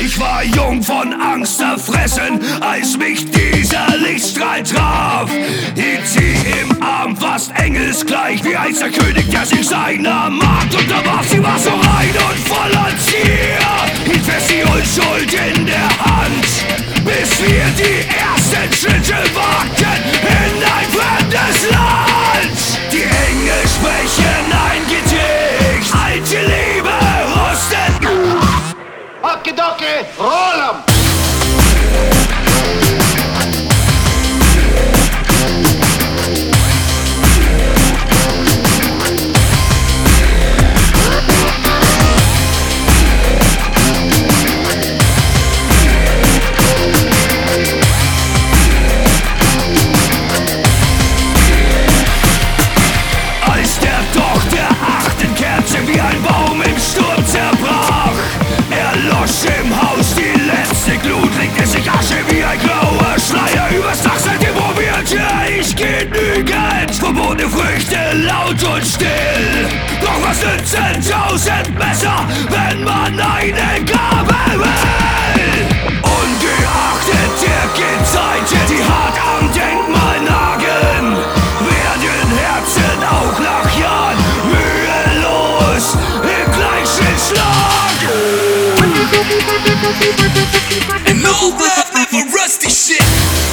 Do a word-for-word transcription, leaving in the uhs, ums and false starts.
Ich war jung von Angst erfressen, als mich dieser Lichtstrahl traf. Hielt sie im Arm fast engelsgleich, wie einst der König, der sich seiner Magd unterwarf. Sie war so rein und voller Zier, hielt fest die Unschuld in der Hand, bis wir die ersten Schritte wagten in ein fremdes Land. Die Engel sprechen ein Gedicht, alte Liebe rostet. Okidoki, roll 'em! Als der Doch der achten Kerze wie ein Baum im Sturm zerbrach, erlosch im Haus die letzte Glut, legte sich Asche wie ein grauer Schleier übers Dach. Seitdem probierte ich genügend verbotene Früchte, laut und still. Doch was nützen tausend Messer, wenn man eine Gabe will? Ungeachtet der Gezeiten, die hart am Denkmal nagen, werden Herzen auch nach Jahren mühelos im gleichen Schlag. And all that never rusty shit.